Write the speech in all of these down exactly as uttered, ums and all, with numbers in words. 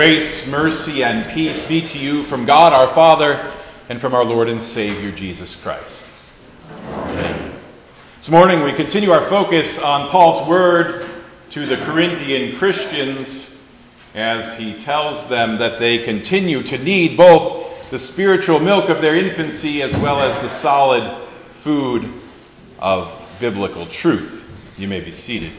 Grace, mercy, and peace be to you from God our Father and from our Lord and Savior Jesus Christ. Amen. This morning we continue our focus on Paul's word to the Corinthian Christians as he tells them that they continue to need both the spiritual milk of their infancy as well as the solid food of biblical truth. You may be seated.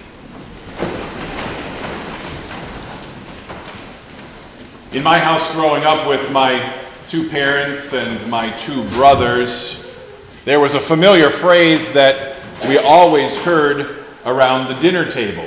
In my house growing up with my two parents and my two brothers, there was a familiar phrase that we always heard around the dinner table.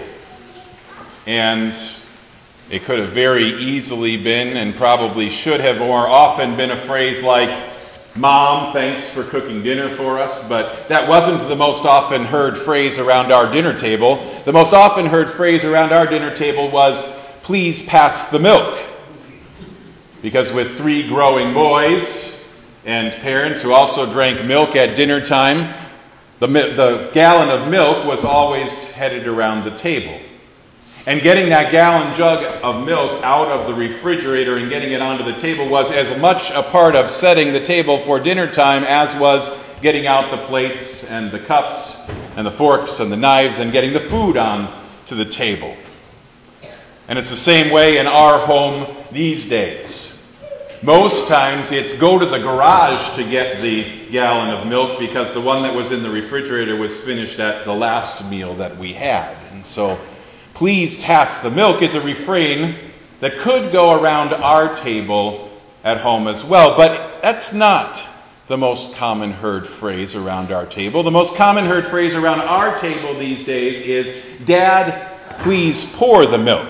And it could have very easily been, and probably should have more often been, a phrase like, "Mom, thanks for cooking dinner for us." But that wasn't the most often heard phrase around our dinner table. The most often heard phrase around our dinner table was, "Please pass the milk." Because with three growing boys and parents who also drank milk at dinner time, the, the gallon of milk was always headed around the table. And getting that gallon jug of milk out of the refrigerator and getting it onto the table was as much a part of setting the table for dinner time as was getting out the plates and the cups and the forks and the knives and getting the food on to the table. And it's the same way in our home these days. Most times it's go to the garage to get the gallon of milk because the one that was in the refrigerator was finished at the last meal that we had. And so, "Please pass the milk" is a refrain that could go around our table at home as well. But that's not the most common heard phrase around our table. The most common heard phrase around our table these days is, "Dad, please pour the milk."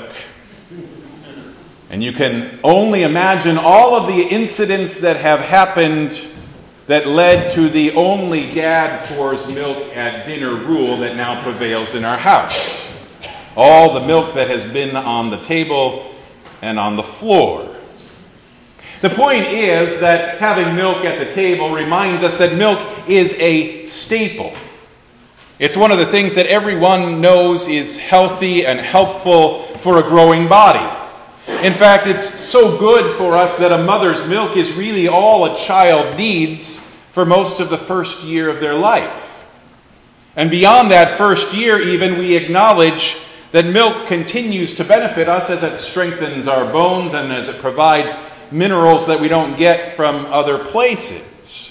And you can only imagine all of the incidents that have happened that led to the only "dad pours milk at dinner" rule that now prevails in our house. All the milk that has been on the table and on the floor. The point is that having milk at the table reminds us that milk is a staple. It's one of the things that everyone knows is healthy and helpful for a growing body. In fact, it's so good for us that a mother's milk is really all a child needs for most of the first year of their life. And beyond that first year even, we acknowledge that milk continues to benefit us as it strengthens our bones and as it provides minerals that we don't get from other places.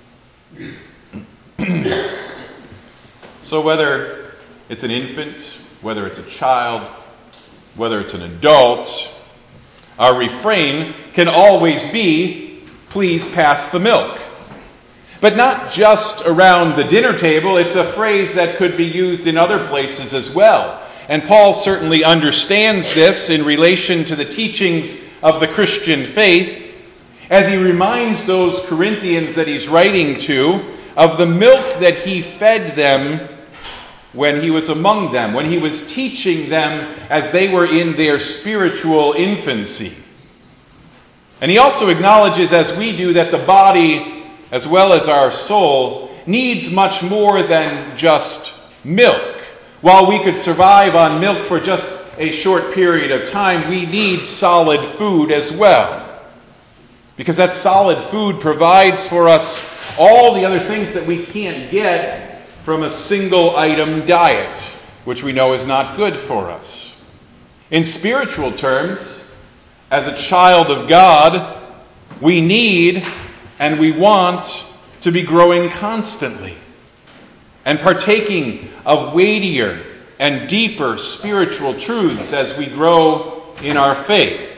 So whether it's an infant, whether it's a child, whether it's an adult, our refrain can always be, "Please pass the milk." But not just around the dinner table. It's a phrase that could be used in other places as well. And Paul certainly understands this in relation to the teachings of the Christian faith, as he reminds those Corinthians that he's writing to of the milk that he fed them when he was among them, when he was teaching them as they were in their spiritual infancy. And he also acknowledges, as we do, that the body, as well as our soul, needs much more than just milk. While we could survive on milk for just a short period of time, we need solid food as well. Because that solid food provides for us all the other things that we can't get from a single item diet, which we know is not good for us. In spiritual terms, as a child of God, we need and we want to be growing constantly and partaking of weightier and deeper spiritual truths as we grow in our faith.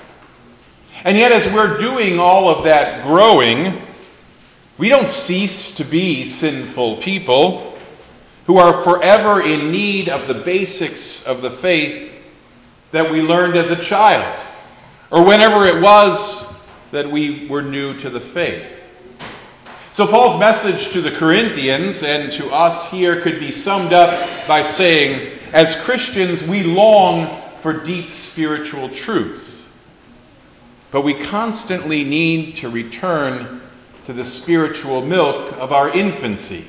And yet, as we're doing all of that growing, we don't cease to be sinful people who are forever in need of the basics of the faith that we learned as a child, or whenever it was that we were new to the faith. So Paul's message to the Corinthians and to us here could be summed up by saying, as Christians, we long for deep spiritual truth, but we constantly need to return to the spiritual milk of our infancy.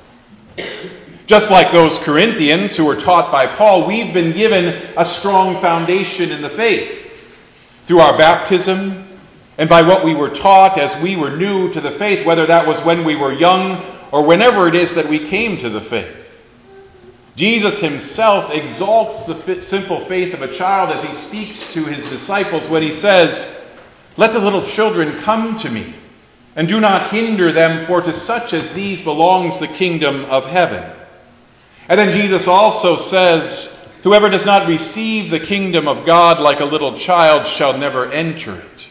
Just like those Corinthians who were taught by Paul, we've been given a strong foundation in the faith. through our baptism, and by what we were taught as we were new to the faith, whether that was when we were young or whenever it is that we came to the faith. Jesus himself exalts the simple faith of a child as he speaks to his disciples when he says, "Let the little children come to me, and do not hinder them, for to such as these belongs the kingdom of heaven." And then Jesus also says, "Whoever does not receive the kingdom of God like a little child shall never enter it."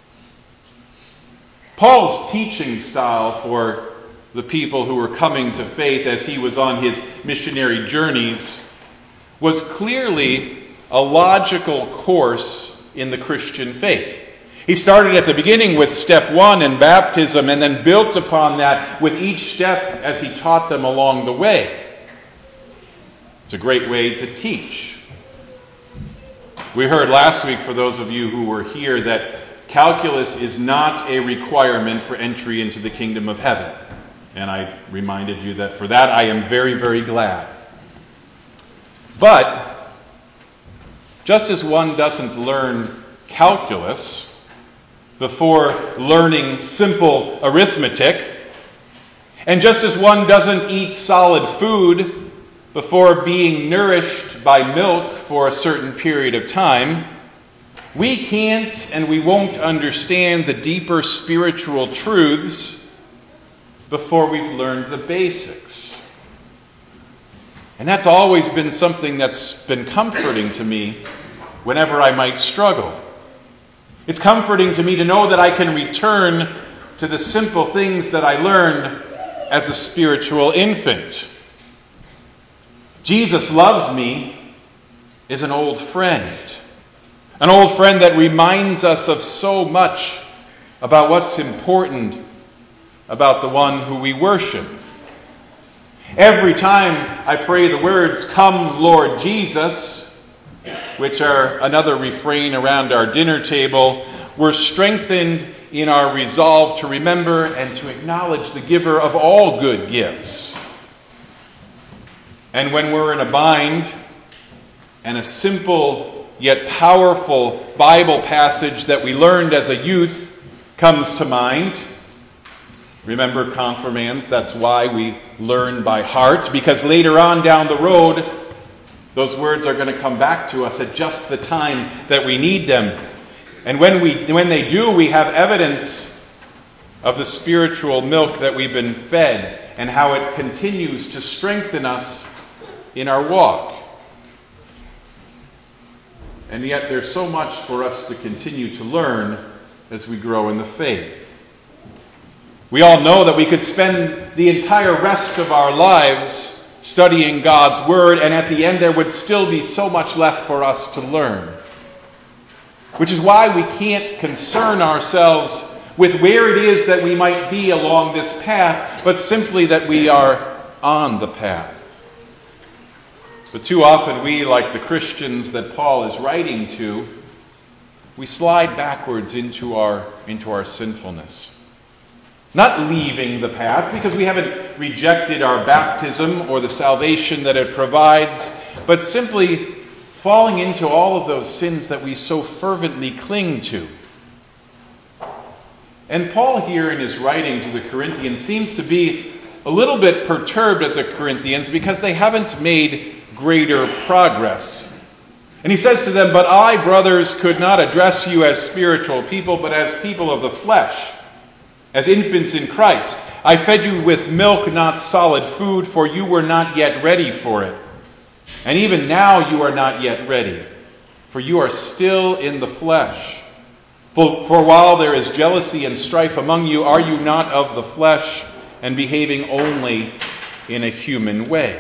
Paul's teaching style for the people who were coming to faith as he was on his missionary journeys was clearly a logical course in the Christian faith. He started at the beginning with step one in baptism and then built upon that with each step as he taught them along the way. It's a great way to teach. We heard last week, for those of you who were here, that calculus is not a requirement for entry into the kingdom of heaven. And I reminded you that for that I am very, very glad. But just as one doesn't learn calculus before learning simple arithmetic, and just as one doesn't eat solid food before being nourished by milk for a certain period of time, we can't and we won't understand the deeper spiritual truths before we've learned the basics. And that's always been something that's been comforting to me whenever I might struggle. It's comforting to me to know that I can return to the simple things that I learned as a spiritual infant. Jesus loves me is an old friend. An old friend that reminds us of so much about what's important about the one who we worship. Every time I pray the words, "Come, Lord Jesus," which are another refrain around our dinner table, we're strengthened in our resolve to remember and to acknowledge the giver of all good gifts. And when we're in a bind and a simple yet powerful Bible passage that we learned as a youth comes to mind, remember, confirmands, that's why we learn by heart, because later on down the road, those words are going to come back to us at just the time that we need them. And when we, when they do, we have evidence of the spiritual milk that we've been fed and how it continues to strengthen us in our walk. And yet there's so much for us to continue to learn as we grow in the faith. We all know that we could spend the entire rest of our lives studying God's Word, and at the end there would still be so much left for us to learn. Which is why we can't concern ourselves with where it is that we might be along this path, but simply that we are on the path. But too often we, like the Christians that Paul is writing to, we slide backwards into our, into our sinfulness. Not leaving the path, because we haven't rejected our baptism or the salvation that it provides, but simply falling into all of those sins that we so fervently cling to. And Paul here in his writing to the Corinthians seems to be a little bit perturbed at the Corinthians because they haven't made greater progress. And he says to them, "But I, brothers, could not address you as spiritual people, but as people of the flesh, as infants in Christ. I fed you with milk, not solid food, for you were not yet ready for it. And even now you are not yet ready, for you are still in the flesh. For, for while there is jealousy and strife among you, are you not of the flesh and behaving only in a human way?"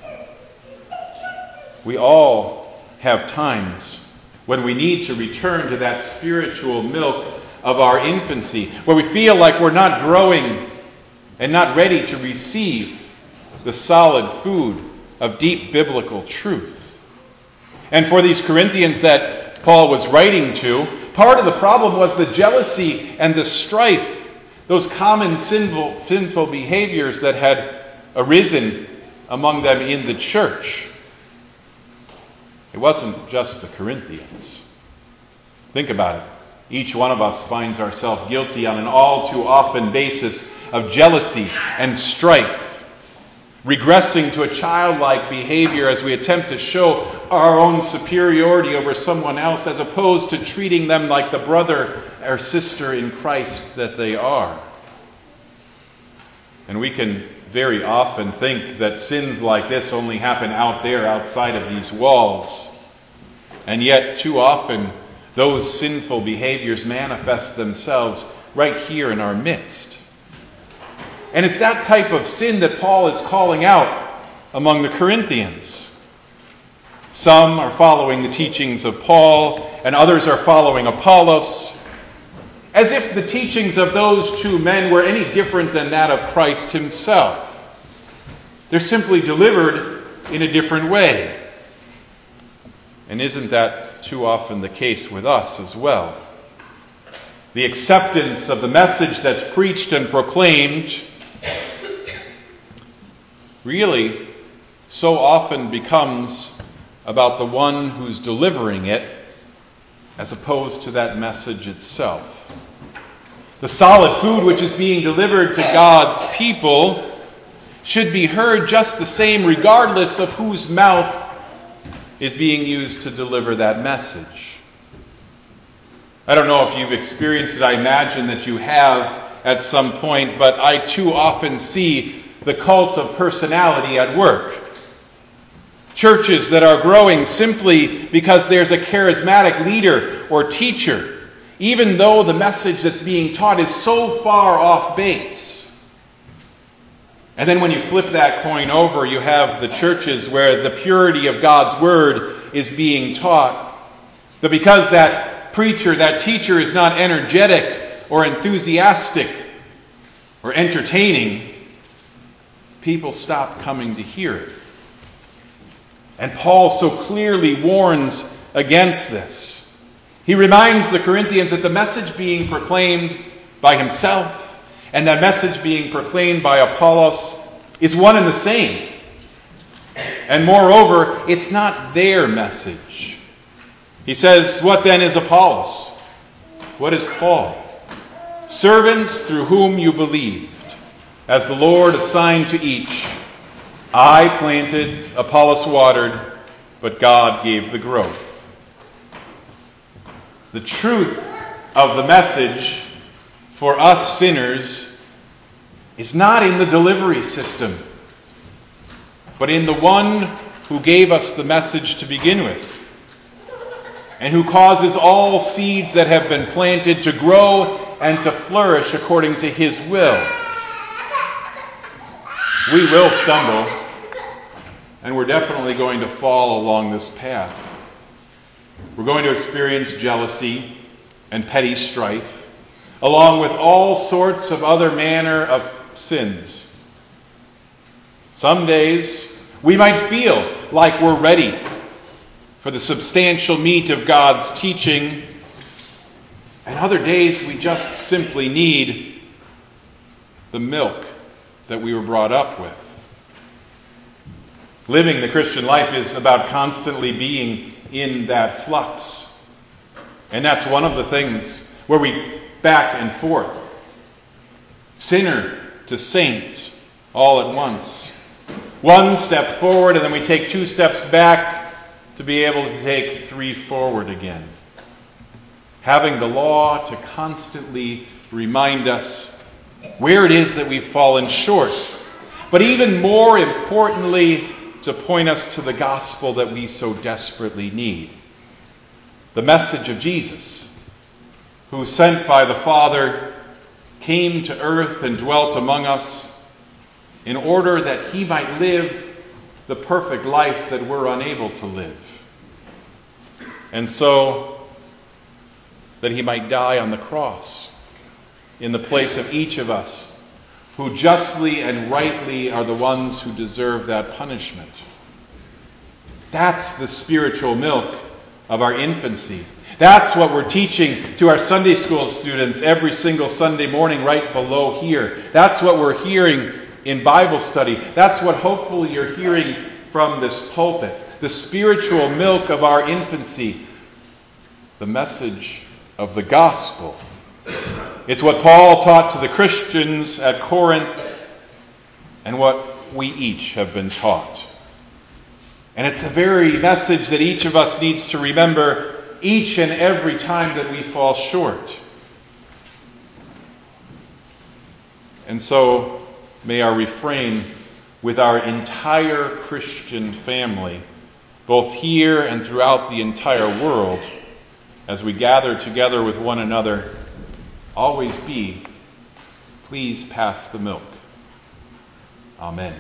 We all have times when we need to return to that spiritual milk of our infancy, where we feel like we're not growing and not ready to receive the solid food of deep biblical truth. And for these Corinthians that Paul was writing to, part of the problem was the jealousy and the strife, those common sinful, sinful behaviors that had arisen among them in the church. It wasn't just the Corinthians. Think about it. Each one of us finds ourselves guilty on an all too often basis of jealousy and strife, regressing to a childlike behavior as we attempt to show our own superiority over someone else, as opposed to treating them like the brother or sister in Christ that they are. And we can very often think that sins like this only happen out there, outside of these walls. And yet, too often, those sinful behaviors manifest themselves right here in our midst. And it's that type of sin that Paul is calling out among the Corinthians. Some are following the teachings of Paul, and others are following Apollos, as if the teachings of those two men were any different than that of Christ himself. They're simply delivered in a different way. And isn't that too often the case with us as well? The acceptance of the message that's preached and proclaimed really so often becomes about the one who's delivering it, as opposed to that message itself. The solid food which is being delivered to God's people should be heard just the same, regardless of whose mouth is being used to deliver that message. I don't know if you've experienced it. I imagine that you have at some point, but I too often see the cult of personality at work. Churches that are growing simply because there's a charismatic leader or teacher, even though the message that's being taught is so far off base. And then when you flip that coin over, you have the churches where the purity of God's word is being taught. But because that preacher, that teacher is not energetic or enthusiastic or entertaining, people stop coming to hear it. And Paul so clearly warns against this. He reminds the Corinthians that the message being proclaimed by himself and that message being proclaimed by Apollos is one and the same. And moreover, it's not their message. He says, what then is Apollos? What is Paul? Servants through whom you believed, as the Lord assigned to each. I planted, Apollos watered, but God gave the growth. The truth of the message for us sinners is not in the delivery system, but in the one who gave us the message to begin with, and who causes all seeds that have been planted to grow and to flourish according to his will. We will stumble, and we're definitely going to fall along this path. We're going to experience jealousy and petty strife, along with all sorts of other manner of sins. Some days we might feel like we're ready for the substantial meat of God's teaching, and other days we just simply need the milk that we were brought up with. Living the Christian life is about constantly being in that flux. And that's one of the things where we back and forth. Sinner to saint all at once. One step forward and then we take two steps back to be able to take three forward again. Having the law to constantly remind us where it is that we've fallen short. But even more importantly, to point us to the gospel that we so desperately need. The message of Jesus, who, sent by the Father, came to earth and dwelt among us in order that he might live the perfect life that we're unable to live. And so that he might die on the cross in the place of each of us, who justly and rightly are the ones who deserve that punishment. That's the spiritual milk of our infancy. That's what we're teaching to our Sunday school students every single Sunday morning right below here. That's what we're hearing in Bible study. That's what hopefully you're hearing from this pulpit. The spiritual milk of our infancy. The message of the gospel. It's what Paul taught to the Christians at Corinth and what we each have been taught. And it's the very message that each of us needs to remember each and every time that we fall short. And so may our refrain with our entire Christian family, both here and throughout the entire world, as we gather together with one another, always be, please pass the milk. Amen.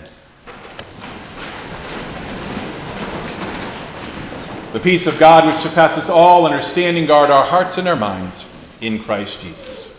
The peace of God which surpasses all understanding guard our hearts and our minds in Christ Jesus.